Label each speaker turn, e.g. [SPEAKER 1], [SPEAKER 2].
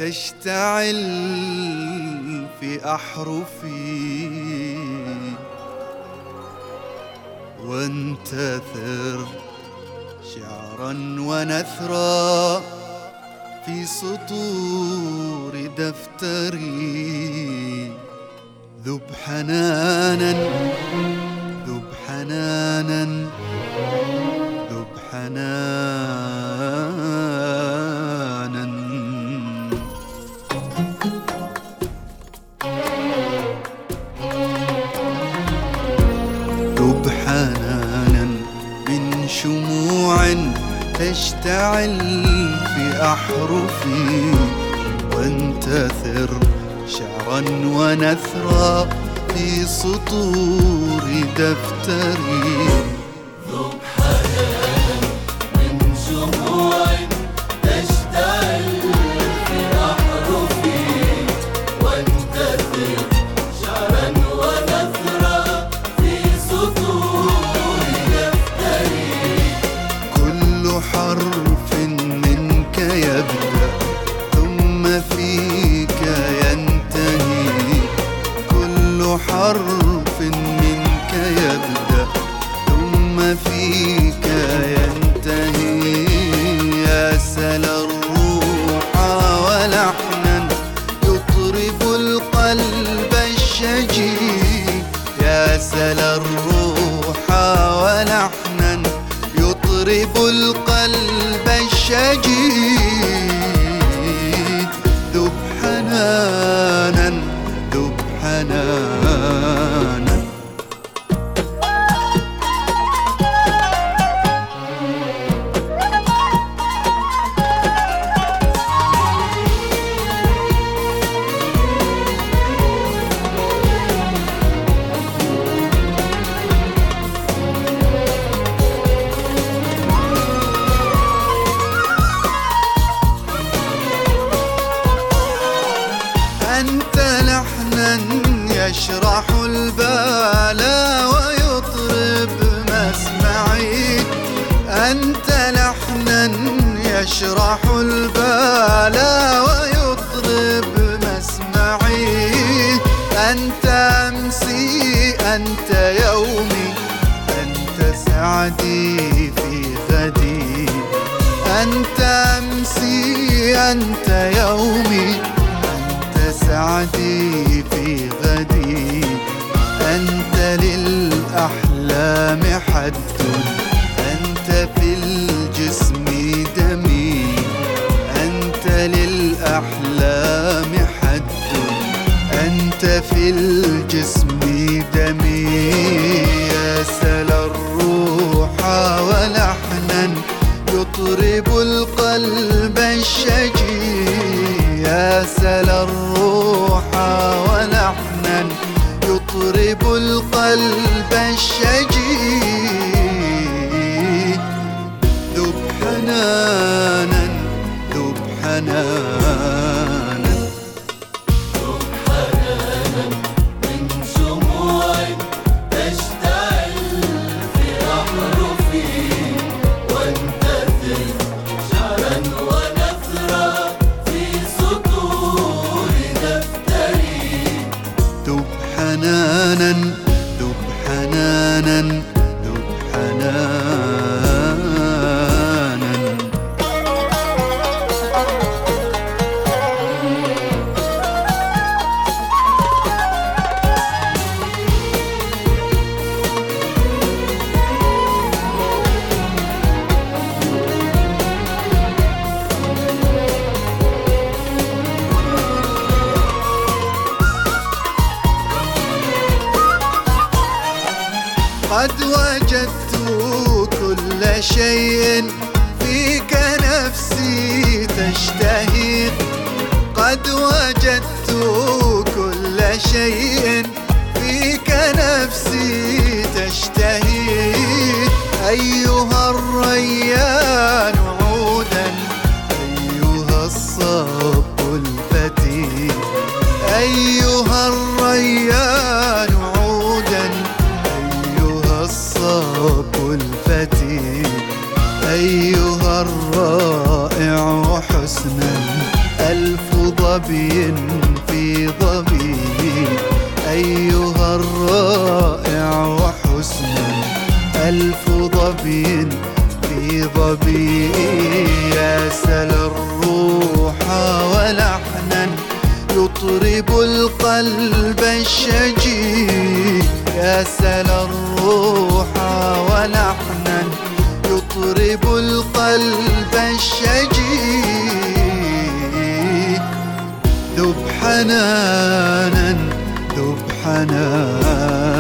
[SPEAKER 1] تشتعل في أحرفي وانتثر شعرا ونثرا في سطور دفتري. ذب حنانا ذب حنانا ذب حنانا. ذب حنانا من شموع تشتعل في أحرفي وانتثر شعرا ونثرا في سطور دفتري.
[SPEAKER 2] ذب حنانا من شموع تشتعل في أحرفي وانتثر شعرا ونثرا في سطور دفتري.
[SPEAKER 1] كل حرف منك يبدأ ثم فيك ينتهي. كل حرف منك يبدأ ثم فيك ينتهي. يا سل الروح ولحنا يطرب القلب الشجي. يا سل الروح ولحنا يطرب القلب الشجيد. ذب حنانا ذب حنانا. أنت لحنا يشرح البال ويطرب مسمعي. أنت لحنا يشرح البال ويطرب مسمعي. أنت أمسي أنت يومي أنت سعدي في غدي. أنت أمسي أنت يومي سعدي في غدي. أنت للأحلام حد أنت في الجسم دمي. أنت للأحلام حد أنت في الجسم دمي. يا سل الروح ولحنا يطرب القلب الشجي. يا سل الروح ولحنا يطرب القلب الشجي. ذب حنانا ذب حنانا.
[SPEAKER 2] ذب حنانا من شموع تشتعل في أحرفي وانتثر شعرا ونثرا في سطور دفتري.
[SPEAKER 1] ذب حنانا ذب حنانا ذب حنانا. قد وجدت كل شيء فيك نفسي تشتهي. قد وجدت كل شيء فيك نفسي تشتهي. أيها الريان عودا أيها الصب الفتي. أيها الريان عودا أيها الصب الفتي. أيها الرائع حسنا ألف ظبي في ظبي، أيها الرائع وحسنا، ألف ظبي في ظبي. يا سل الروح ولحنا يطرب القلب الشجي، يا سل الروح ولحنا يطرب القلب الشجي. ذب حنانا ذب حنانا